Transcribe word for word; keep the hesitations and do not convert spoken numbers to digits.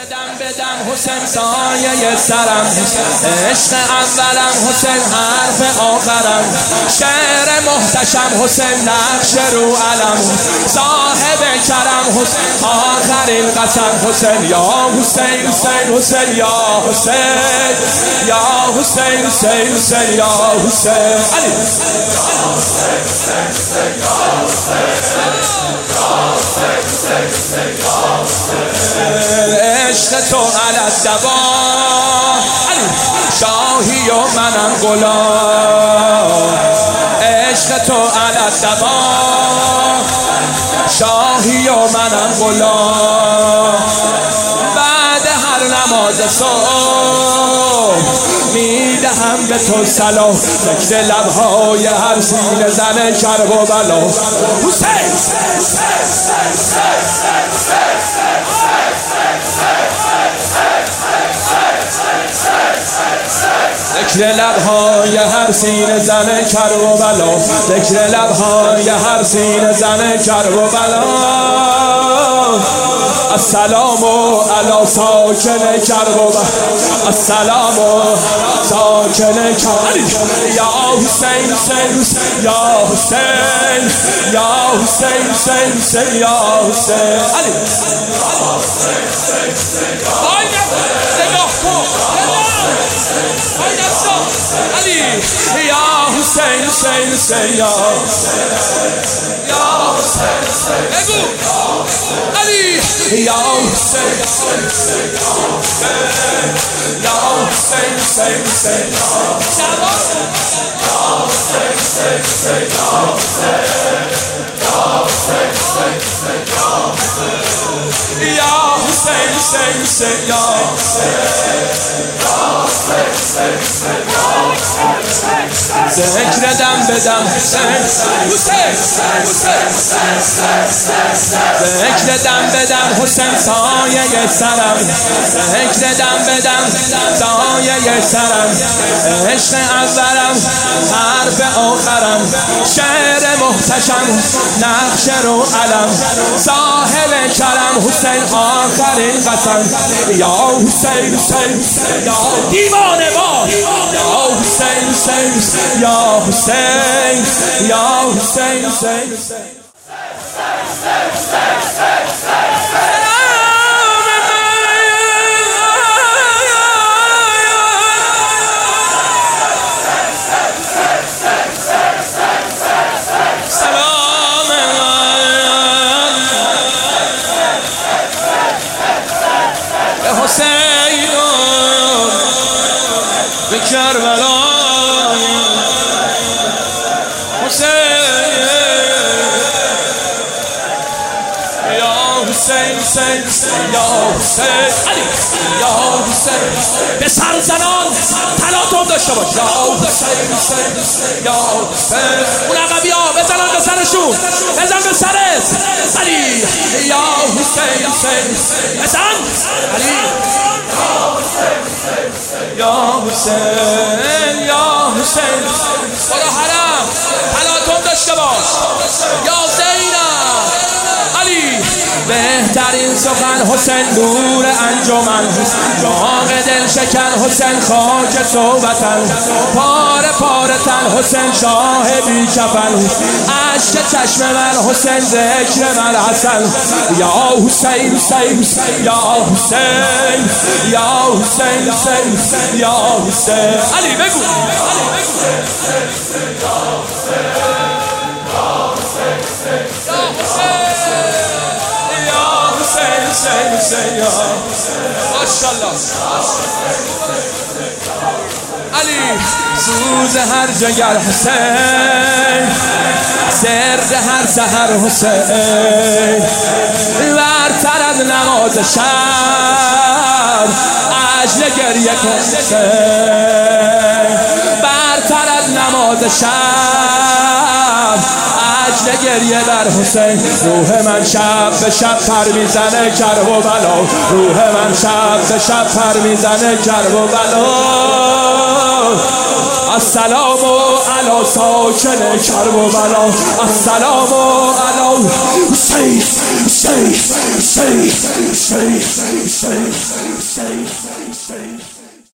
دم به دم حسین سایه سرم، عشق اولم حسین حرف آخرم، شعر محتشم حسین نقش رو علم، صاحب کرم حسین آخرین قسم، حسین یا حسین حسین حسین یا حسین یا حسین حسین حسین یا حسین علی یا حسین حسین حسین یا حسین یا حسین عشق تو علت دوا علی شاهی و منم غلام، عشق تو علت دوا شاهی و منم غلام، بعد هر نماز صبح میدهم به تو سلام، ذکر لبهای هر سینه زن کرب و بلا، حسین ذکر لبهای هر سینه زن کرب و بلا، ذکر لبهای هر سینه زن کرب و بلا، السلام علی ساکن کرب و بلا، السلام ساکن کرب یا حسین حسین یا حسین یا حسین حسین حسین یا حسین علی یا حسین حسین حسین نگاه کن علی یا حسین حسین حسین یا یا حسین حسین علی یا حسین حسین یا حسین حسین حسین یا حسین حسین حسین یا حسین حسین حسین یا ذکر دم بدم حسین ذکر دم بدم حسین سایه سرم، ذکر دم بدم سایه سرم، عشق اولم حرف آخرم، شعر محتشم نقش رو علم، صاحب کرم حسین آخرین قسم، یا حسین حسین یا دیوانه با یا حسین حسین یا حسین یا حسین حسین حسین به کربلا حسین یا حسین حسین یا حسین علی یا حسین به سر زنان تلاطم داشته باش یا حسین حسین یا حسین اون عقبی ها بزنن به سرشون، بزن به سرت علی یا حسین حسین بزن علی یا حسین یا حسین برو حرم تلاطم داشته باش یا زینب علی بهترین سخن حسین نور انجمن، داغ دل شکن حسین خاک صحبتن، پاره پاره تن حسین شاه بی کفن، عشق چشم من حسین ذکر من حسن، یا حسین حسین یا حسین یا حسین حسین یا حسین علی بگو حسین حسین یا ماشاءالله علی سوز هر جگر حسین، سرد هر سحر حسین، برتر از نماز شب عجل گریه کن حسین، برتر از نماز شب عجل گریه بر حسین، روح من شب به شب پر میزنه کرب و بلا، روح من شب به شب پر میزنه کرب و بلا، السلام علی ساکن کرب و بلا، السلام علی حسین say, say, say, say, say, say, say, say.